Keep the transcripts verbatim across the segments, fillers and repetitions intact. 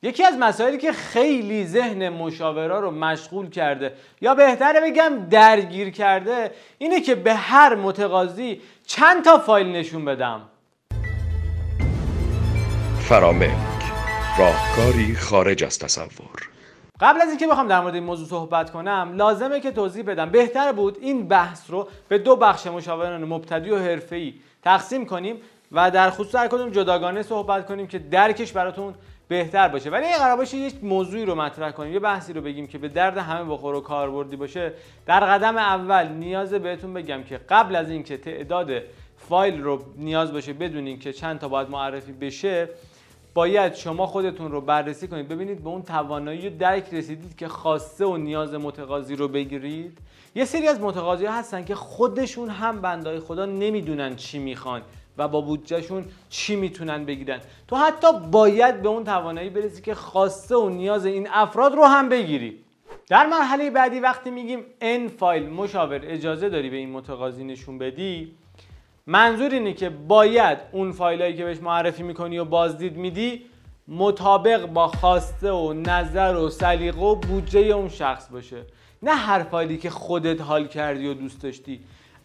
یکی از مسائلی که خیلی ذهن مشاورا رو مشغول کرده یا بهتره بگم درگیر کرده اینه که به هر متقاضی چند تا فایل نشون بدم. فراملک، راهکاری خارج از تصور. قبل از اینکه بخوام در مورد این موضوع صحبت کنم لازمه که توضیح بدم بهتر بود این بحث رو به دو بخش مشاوران مبتدی و حرفه‌ای تقسیم کنیم و در خصوص هر کدوم جداگانه صحبت کنیم که درکش براتون بهتر باشه. ولی اگه قرار باشه یک موضوعی رو مطرح کنیم، یه بحثی رو بگیم که به درد همه بخوره و کاربردی باشه، در قدم اول نیاز بهتون بگم که قبل از اینکه تعداد فایل رو نیاز باشه بدونین که چند تا باید معرفی بشه، باید شما خودتون رو بررسی کنید ببینید به اون توانایی و درک رسیدید که خواسته و نیاز متقاضی رو بگیرید. یه سری از متقاضی‌ها هستن که خودشون هم بندای خدا نمیدونن چی میخوان و با بودجهشون چی میتونن بگیرن. تو حتی باید به اون توانایی برسی که خواسته و نیاز این افراد رو هم بگیری. در مرحله بعدی وقتی میگیم ان فایل مشاور اجازه داری به این متقاضی نشون بدی، منظور اینه که باید اون فایلایی که بهش معرفی میکنی و بازدید میدی مطابق با خواسته و نظر و سلیقه و بودجه اون شخص باشه، نه هر فایلی که خودت حال کردی و دوست داشتی.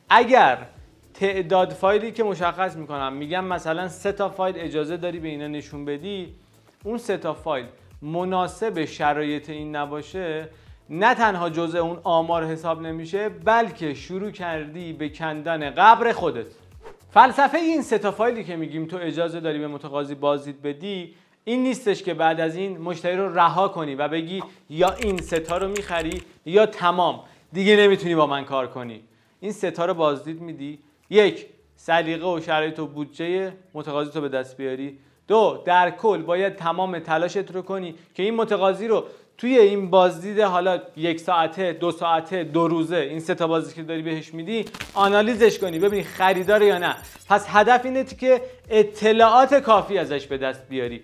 اگر تعداد فایلی که مشخص میکنم میگم مثلا سه تا فایل اجازه داری به اینا نشون بدی، اون سه تا فایل مناسب شرایط این نباشه، نه تنها جزء اون آمار حساب نمیشه بلکه شروع کردی به کندن قبر خودت. فلسفه این سه تا فایلی که میگیم تو اجازه داری به متقاضی بازدید بدی این نیستش که بعد از این مشتری رو رها کنی و بگی یا این سه تا رو میخری یا تمام دیگه نمیتونی با من کار کنی. این سه تا رو بازدید میدی، یک، سلیقه و شرایط و بودجه متقاضی تو به دست بیاری، دو، در کل باید تمام تلاشت رو کنی که این متقاضی رو توی این بازدید حالا یک ساعته، دو ساعته، دو روزه، این سه تا بازدید که داری بهش میدی آنالیزش کنی ببینی خریدار یا نه. پس هدف اینه که اطلاعات کافی ازش به دست بیاری،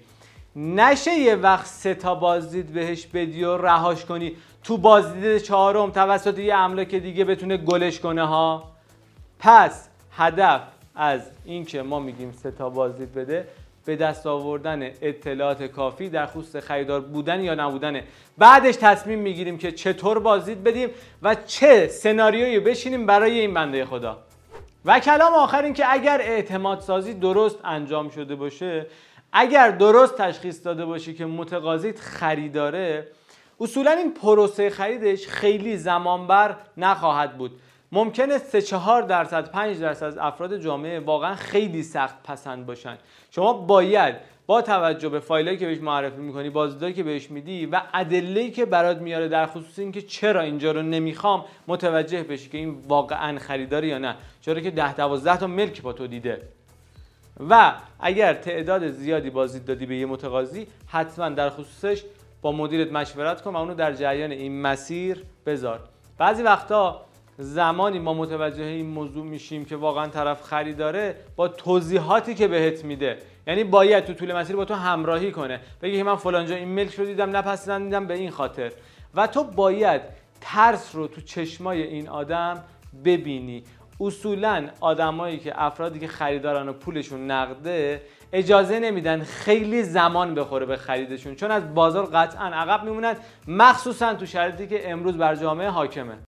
نشه یه وقت سه تا بازدید بهش بدی و رهاش کنی تو بازدید چهارم توسط یه املاک دیگه بتونه گلش کنه ها. پس هدف از این که ما میگیم سه تا بازدید بده به دست آوردن اطلاعات کافی در خصوص خریدار بودن یا نبودنه. بعدش تصمیم میگیریم که چطور بازدید بدیم و چه سناریویی بشینیم برای این بنده خدا. و کلام آخر این که اگر اعتماد سازی درست انجام شده باشه، اگر درست تشخیص داده باشی که متقاضیت خریداره، اصولا این پروسه خریدش خیلی زمانبر نخواهد بود. ممکنه سه چهار درصد پنج درصد از افراد جامعه واقعا خیلی سخت پسند باشن. شما باید با توجه به فایلایی که بهش معرفی میکنی، بازدیدایی که بهش میدی و ادله‌ای که برات میاره در خصوص اینکه چرا اینجا رو نمیخوام متوجه بشی که این واقعا خریداره یا نه، چرا که ده دوازده تا ملک با تو دیده. و اگر تعداد زیادی بازدید دادی به یه متقاضی، حتما در خصوصش با مدیرت مشورت کن و اونو در جریان این مسیر بذار. بعضی وقتا زمانی ما متوجه این موضوع میشیم که واقعا طرف خریداره با توضیحاتی که بهت میده، یعنی باید تو طول مسیر با تو همراهی کنه، بگی که من فلان جا این ملک رو دیدم نپسندیدم به این خاطر، و تو باید ترس رو تو چشمای این آدم ببینی. اصولا آدمایی که افرادی که خریدارن و پولشون نقده اجازه نمیدن خیلی زمان بخوره به خریدشون، چون از بازار قطعا عقب میمونن، مخصوصا تو شرایطی که امروز بر جامعه حاکمه.